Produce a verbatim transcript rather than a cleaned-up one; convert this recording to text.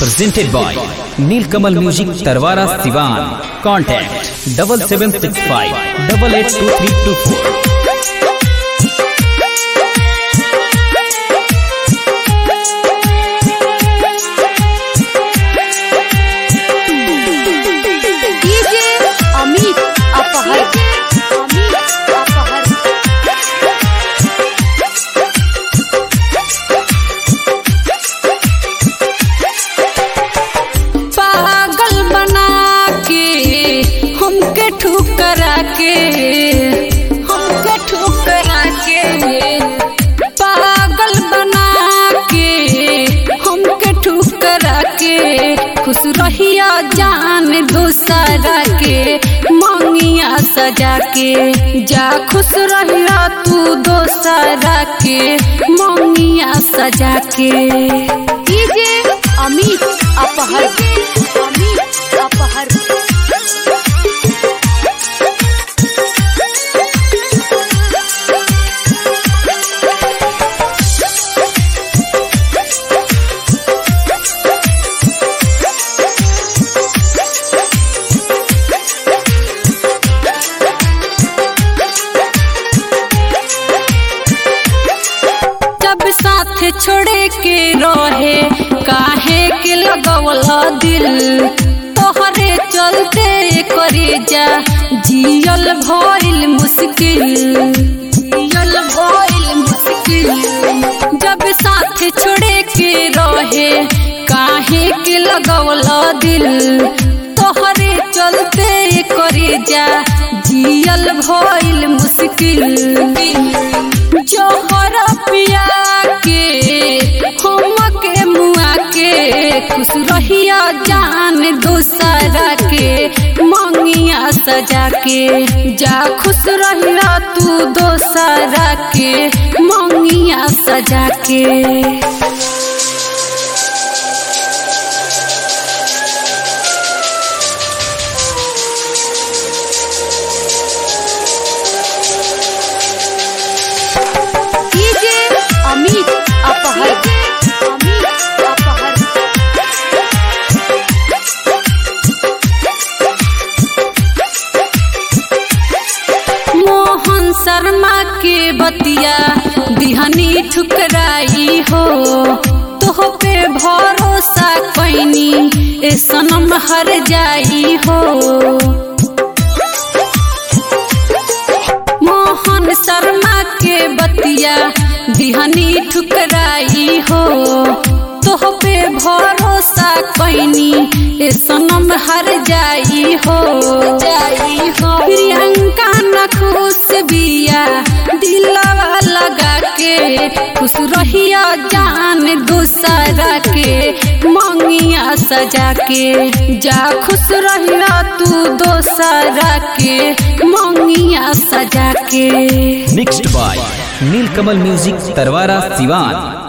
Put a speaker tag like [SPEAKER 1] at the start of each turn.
[SPEAKER 1] presented by Nilkamal Music Tarwara Siwan. Contact double seven six five double eight two three two four.
[SPEAKER 2] ठुकरा के हमके ठुकरा के पागल बना के हमके ठुकरा के खुश रहिया जान दूसरा के मंगिया सजा के जा खुश रहिया तू दूसरा के मंगिया सजा के। डीजे अमित अपहर अमित अपहर साथ छोड़े के रहे काहे के लगवला दिल तोहरे चलते करे जा जियल भइल मुश्किल जियल भइल मुश्किल। जब साथ छोड़े के रहे काहे के लगवला दिल तोहरे चलते करे जा जियल भइल मुश्किल। जोहर पिया हमके मुआ के खुश रहिया जान दूसरा के मंगिया सजा के जा खुश रहिया तू दूसरा के मंगिया सजा के। अमित अपहर अमित अपहर मोहन शर्मा के बतिया दिहनी ठुकराई हो तोह पे भरोसा कैनी ए सनम हर जाई हो। मोहन शर्मा के बतिया दिहनी ठुकराई हो तोह पे भरोसा कैनी ए सनम हर जाई हो जाई हो। प्रियंका न खुश बिया दिलवा लगा के खुश रहिया जान दूसरा के मंगिया सजा के जा खुश रहिया तू दूसरा के मंगिया सजा के।
[SPEAKER 1] Mixed by Nilkamal Music Tarwara Siwan.